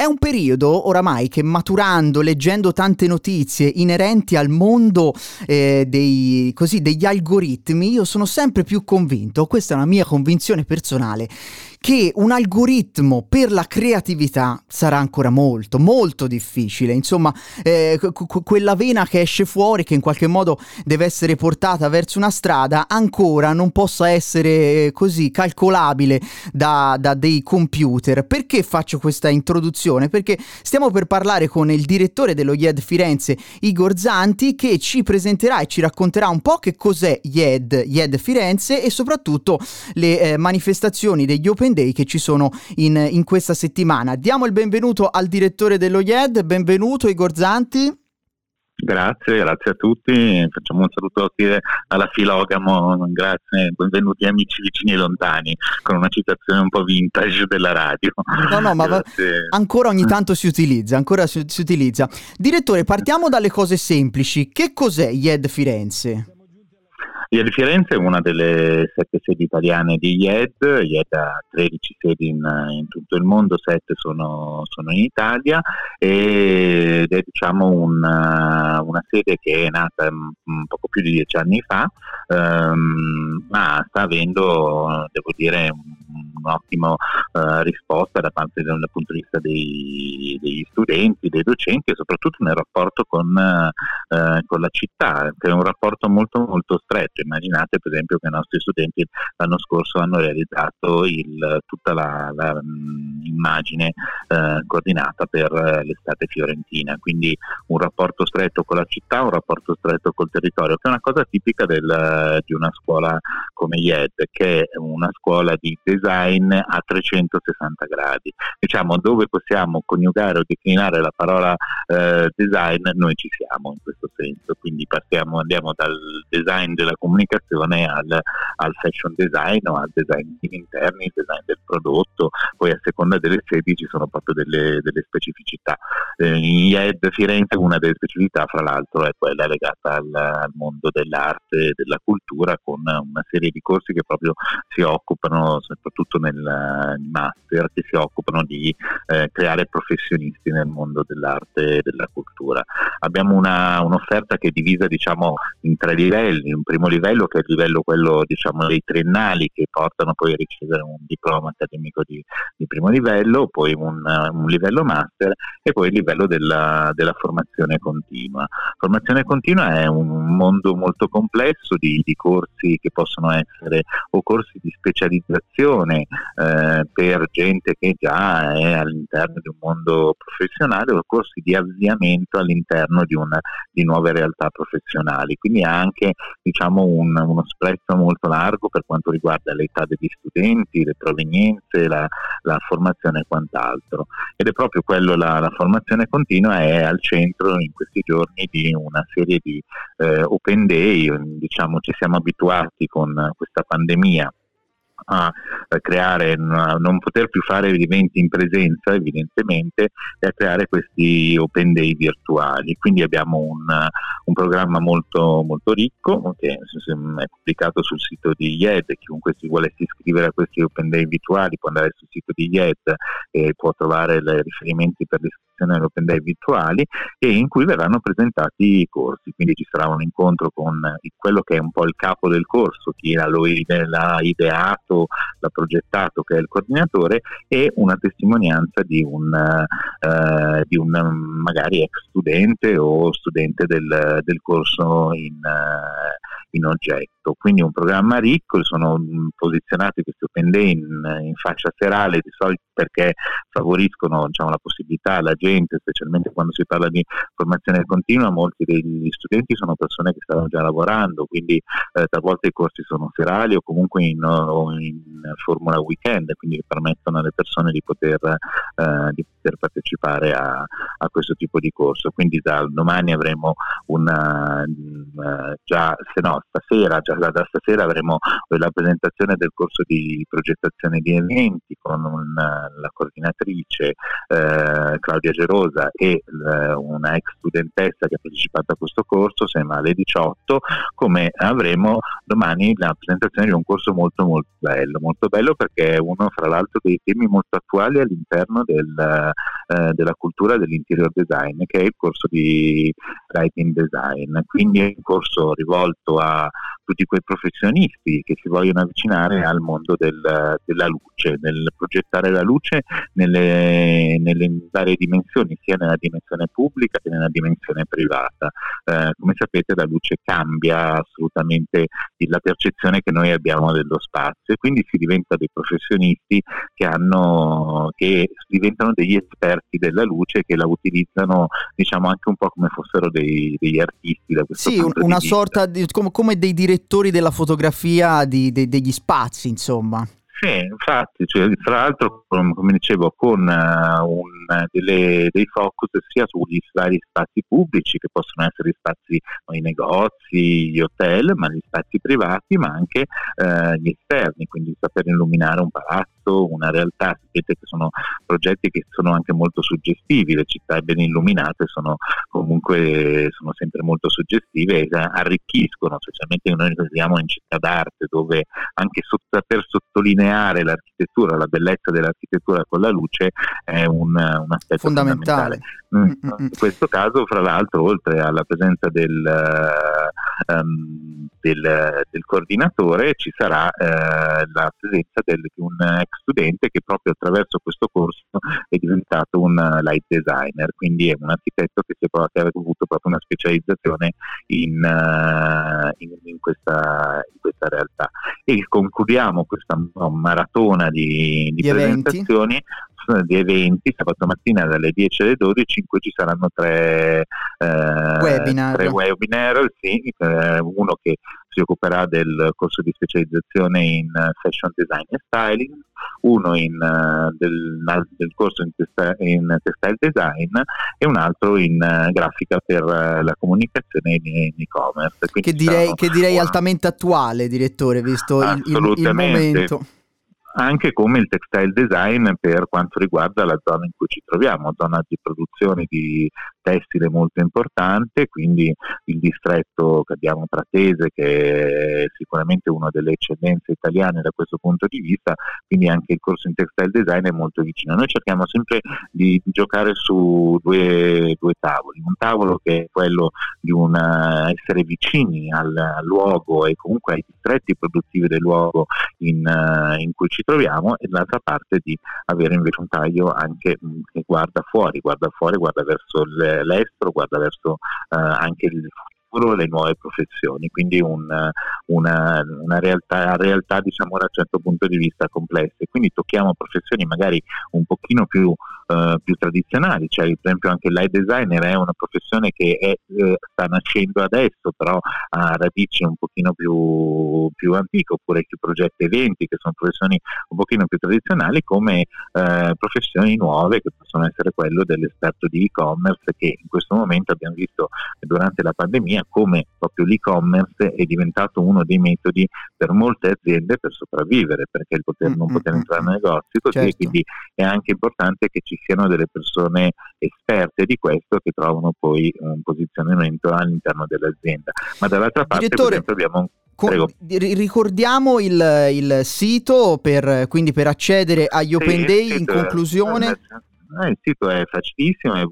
un periodo oramai che, maturando, leggendo tante notizie inerenti al mondo degli algoritmi, io sono sempre più convinto, questa è una mia convinzione personale, che un algoritmo per la creatività sarà ancora molto, molto difficile. Insomma, quella vena che esce fuori, che in qualche modo deve essere portata verso una strada, ancora non possa essere così calcolabile da dei computer. Perché faccio questa introduzione? Perché stiamo per parlare con il direttore dello IED Firenze, Igor Zanti, che ci presenterà e ci racconterà un po' che cos'è IED Firenze e soprattutto le manifestazioni degli Open Day che ci sono in questa settimana. Diamo il benvenuto al direttore dello IED. Benvenuto Igor Zanti. Grazie a tutti, facciamo un saluto alla Filogamo, grazie, benvenuti amici vicini e lontani, con una citazione un po' vintage della radio. No, ma ancora ogni tanto si utilizza. Direttore, partiamo dalle cose semplici. Che cos'è IED Firenze? IED Firenze è una delle 7 sedi italiane di IED ha 13 sedi in tutto il mondo, 7 sono in Italia, ed è diciamo una sede che è nata un poco più di 10 anni fa, ma sta avendo, devo dire, un'ottima risposta dal punto di vista degli studenti, dei docenti, e soprattutto nel rapporto con la città, che è un rapporto molto molto stretto. Immaginate per esempio che i nostri studenti l'anno scorso hanno realizzato tutta la immagine coordinata per l'estate fiorentina, quindi un rapporto stretto con la città, un rapporto stretto col territorio, che è una cosa tipica di una scuola come IED, che è una scuola di design a 360 gradi. Diciamo, dove possiamo coniugare o declinare la parola design, noi ci siamo in questo senso, quindi andiamo dal design della comunicazione al fashion design o al design degli interni, il design del prodotto, poi a seconda delle sedi ci sono proprio delle specificità. In IED Firenze una delle specificità, fra l'altro, è quella legata al mondo dell'arte e della cultura, con una serie di corsi che proprio si occupano, soprattutto nel master, che si occupano di creare professionisti nel mondo dell'arte e della cultura. Abbiamo un'offerta che è divisa, diciamo, in 3 livelli. Un primo livello, che è il livello quello, diciamo, dei triennali, che portano poi a ricevere un diploma accademico di primo livello, poi un livello master, e poi il livello della formazione continua. Formazione continua è un mondo molto complesso di corsi che possono essere o corsi di specializzazione per gente che già è all'interno di un mondo professionale, o corsi di avviamento all'interno di nuove realtà professionali. Quindi ha anche, diciamo, uno spettro molto largo per quanto riguarda l'età degli studenti, le provenienze, la formazione e quant'altro. Ed è proprio quello, la formazione continua è al centro in questi giorni di una serie di Open Day. Diciamo, ci siamo abituati con questa pandemia a creare, non poter più fare eventi in presenza evidentemente, e a creare questi Open Day virtuali. Quindi abbiamo un programma molto molto ricco, che è pubblicato sul sito di IED. Chiunque si volesse iscrivere a questi Open Day virtuali può andare sul sito di IED e può trovare i riferimenti per l'iscrizione agli Open Day virtuali, e in cui verranno presentati i corsi. Quindi ci sarà un incontro con quello che è un po' il capo del corso, chi l'ha ideato, l'ha progettato, che è il coordinatore, e una testimonianza di un magari ex studente o studente del corso in oggetto. Quindi un programma ricco. Sono posizionati questi Open Day in fascia serale, di solito perché favoriscono, diciamo, la possibilità alla gente, specialmente quando si parla di formazione continua. Molti degli studenti sono persone che stavano già lavorando, quindi talvolta i corsi sono serali o comunque in formula weekend, quindi permettono alle persone di poter partecipare a questo tipo di corso. Quindi da domani avremo da stasera avremo la presentazione del corso di progettazione di eventi con la coordinatrice Claudia Gerosa e una ex studentessa che ha partecipato a questo corso, sempre alle 18, come avremo domani la presentazione di un corso molto molto bello perché è uno fra l'altro dei temi molto attuali all'interno della cultura dell'interior design, che è il corso di lighting design. Quindi è un corso rivolto a tutti quei professionisti che si vogliono avvicinare al mondo della luce, nel progettare la luce nelle varie dimensioni, sia nella dimensione pubblica che nella dimensione privata. Come sapete la luce cambia assolutamente la percezione che noi abbiamo dello spazio e quindi si diventa dei professionisti che diventano degli esperti della luce, che la utilizzano diciamo anche un po' come fossero degli artisti da questo punto una di vista. Sorta di come dei direttori della fotografia degli spazi, insomma. Sì, infatti, tra l'altro, come dicevo, con dei focus sia sugli vari spazi pubblici, che possono essere spazi, i negozi, gli hotel, ma gli spazi privati, ma anche gli esterni, quindi saper illuminare un palazzo, una realtà. Sapete che sono progetti che sono anche molto suggestivi, le città ben illuminate sono sempre molto suggestive e arricchiscono, specialmente noi che viviamo in città d'arte, dove anche per sottolineare l'architettura, la bellezza dell'architettura con la luce è un aspetto fondamentale. In questo caso, fra l'altro, oltre alla presenza del coordinatore, ci sarà la presenza di un ex studente che proprio attraverso questo corso è diventato un light designer, quindi è un architetto che ha avuto proprio una specializzazione in questa realtà. E concludiamo questa maratona di presentazioni, di eventi sabato mattina dalle 10 alle 12, in cui ci saranno tre webinar, sì, uno che si occuperà del corso di specializzazione in fashion design e styling, uno del corso in textile design e un altro in grafica per la comunicazione in e-commerce. Che direi altamente attuale, direttore, visto il momento. Anche come il textile design per quanto riguarda la zona in cui ci troviamo, zona di produzione di tessile molto importante, quindi il distretto che abbiamo Pratese, che è sicuramente una delle eccellenze italiane da questo punto di vista, quindi anche il corso in textile design è molto vicino. Noi cerchiamo sempre di giocare su due tavoli, un tavolo che è quello di essere vicini al luogo e comunque ai distretti produttivi del luogo in cui ci troviamo, e dall'altra parte di avere invece un taglio anche che guarda fuori, guarda verso l'estero, guarda verso anche il futuro, le nuove professioni, quindi una realtà diciamo da un certo punto di vista complesse. Quindi tocchiamo professioni magari un pochino più tradizionali, cioè per esempio anche il light designer è una professione che sta nascendo adesso, però ha radici un pochino più antiche, oppure chi progetta eventi, che sono professioni un pochino più tradizionali, come professioni nuove che possono essere quello dell'esperto di e-commerce, che in questo momento abbiamo visto durante la pandemia come proprio l'e-commerce è diventato uno dei metodi per molte aziende per sopravvivere, perché il non poter entrare nei negozi così, certo. Quindi è anche importante che ci siano delle persone esperte di questo che trovano poi un posizionamento all'interno dell'azienda. Ma dall'altra parte, Direttore, per esempio, ricordiamo il sito quindi per accedere agli Open Day in conclusione. Il sito è facilissimo, è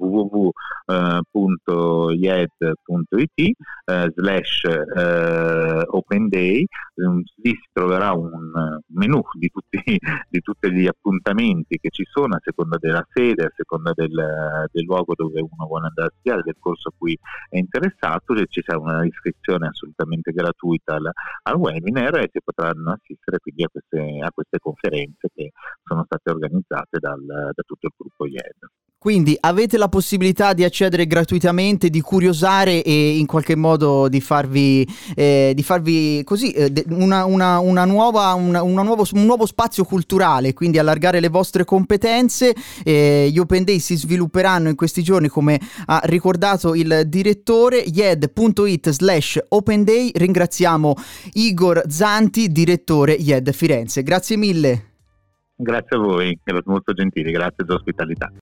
www.ied.it/Open Day. Lì si troverà un menu di tutti gli appuntamenti che ci sono a seconda della sede, a seconda del luogo dove uno vuole andare a studiare, del corso a cui è interessato. Ci sarà una iscrizione assolutamente gratuita al webinar e si potranno assistere quindi a queste conferenze che sono state organizzate da tutto il gruppo IED. Quindi avete la possibilità di accedere gratuitamente, di curiosare e in qualche modo di farvi così un nuovo spazio culturale, quindi allargare le vostre competenze. Gli Open Day si svilupperanno in questi giorni, come ha ricordato il direttore. ied.it/Open Day. Ringraziamo Igor Zanti, direttore IED Firenze. Grazie mille. Grazie a voi, molto gentili, grazie dell'ospitalità.